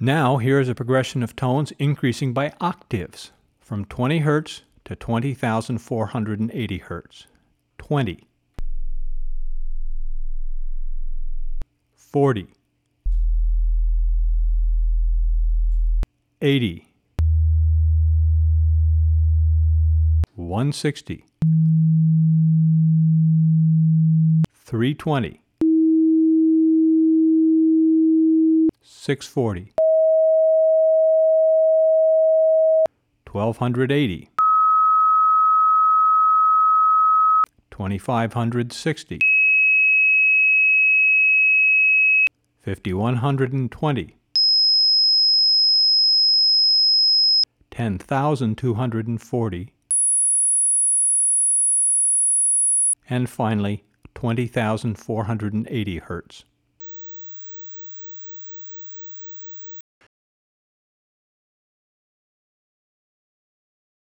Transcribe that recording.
Now here is a progression of tones increasing by octaves from 20 Hz to 20,480 Hz. 20, 40, 80, 160, 320, 640, 1280, 2560, 5120, 10,240, and finally 20,480 Hz.